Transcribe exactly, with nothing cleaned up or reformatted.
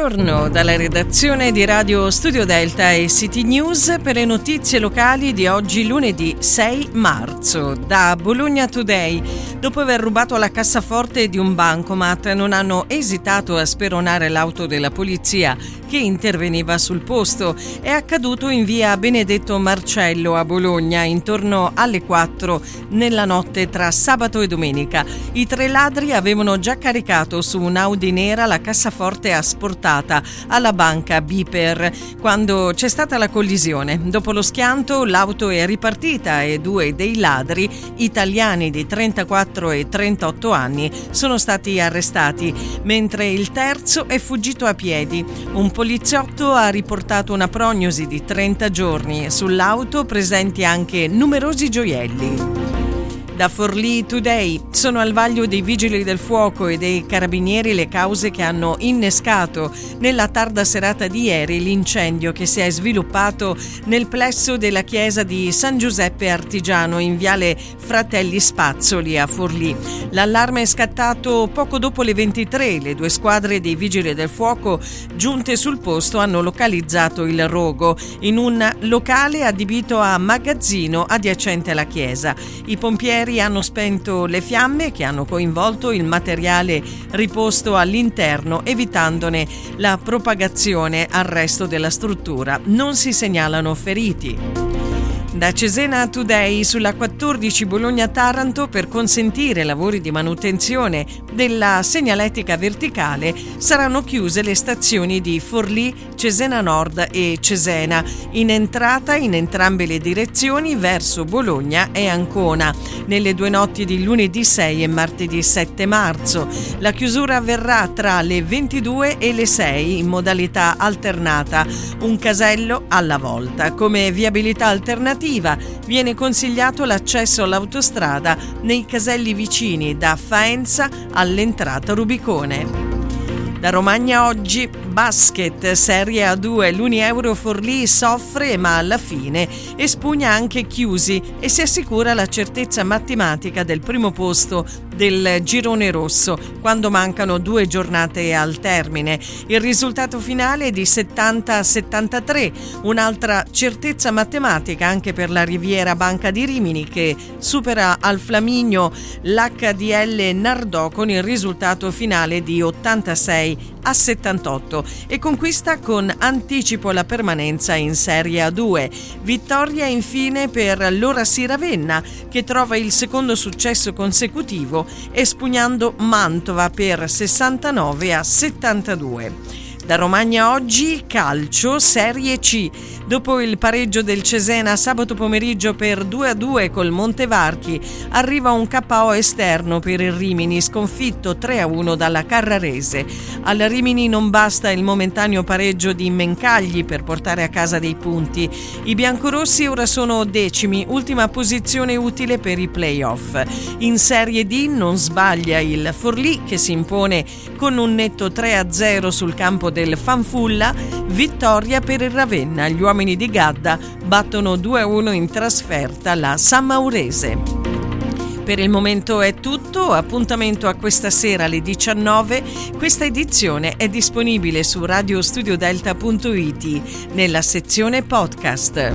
Buongiorno dalla redazione di Radio Studio Delta e City News per le notizie locali di oggi lunedì sei marzo. Da Bologna Today, dopo aver rubato la cassaforte di un bancomat, non hanno esitato a speronare l'auto della polizia che interveniva sul posto. È accaduto in via Benedetto Marcello a Bologna intorno alle quattro nella notte tra sabato e domenica. I tre ladri avevano già caricato su un'Audi nera la cassaforte asportata alla banca Biper quando c'è stata la collisione. Dopo lo schianto l'auto è ripartita e due dei ladri, italiani di trentaquattro e trentotto anni, sono stati arrestati, mentre il terzo è fuggito a piedi. Un poliziotto ha riportato una prognosi di trenta giorni. Sull'auto presenti anche numerosi gioielli. Da Forlì Today, sono al vaglio dei vigili del fuoco e dei carabinieri le cause che hanno innescato nella tarda serata di ieri l'incendio che si è sviluppato nel plesso della chiesa di San Giuseppe Artigiano in viale Fratelli Spazzoli a Forlì. L'allarme è scattato poco dopo le ventitré. Le due squadre dei vigili del fuoco giunte sul posto hanno localizzato il rogo in un locale adibito a magazzino adiacente alla chiesa. I pompieri hanno spento le fiamme che hanno coinvolto il materiale riposto all'interno, evitandone la propagazione al resto della struttura. Non si segnalano feriti. Da Cesena Today, sulla quattordici Bologna-Taranto, per consentire lavori di manutenzione della segnaletica verticale saranno chiuse le stazioni di Forlì, Cesena Nord e Cesena, in entrata in entrambe le direzioni verso Bologna e Ancona, nelle due notti di lunedì sei e martedì sette marzo. La chiusura avverrà tra le ventidue e le sei in modalità alternata, un casello alla volta. Come viabilità alternativa viene consigliato l'accesso all'autostrada nei caselli vicini da Faenza all'entrata Rubicone. Da Romagna oggi, basket, Serie A due, l'Unieuro Forlì soffre ma alla fine espugna anche Chiusi e si assicura la certezza matematica del primo posto del girone rosso quando mancano due giornate al termine. Il risultato finale è di settanta a settantatré, un'altra certezza matematica anche per la Riviera Banca di Rimini che supera al Flaminio l'H D L Nardò con il risultato finale di ottantasei a settantotto e conquista con anticipo la permanenza in Serie A due. Vittoria infine per l'Orasi Ravenna che trova il secondo successo consecutivo espugnando Mantova per sessantanove a settantadue. Da Romagna oggi, calcio, Serie C. Dopo il pareggio del Cesena sabato pomeriggio per due a due col Montevarchi, arriva un K O esterno per il Rimini, sconfitto tre a uno dalla Carrarese. Al Rimini non basta il momentaneo pareggio di Mencagli per portare a casa dei punti. I biancorossi ora sono decimi, ultima posizione utile per i play-off. In Serie D non sbaglia il Forlì che si impone con un netto tre a zero sul campo del Fanfulla, vittoria per il Ravenna. Gli uomini di Gadda battono due a uno in trasferta la San Maurese. Per il momento è tutto, appuntamento a questa sera alle diciannove. Questa edizione è disponibile su radio studio delta punto it nella sezione podcast.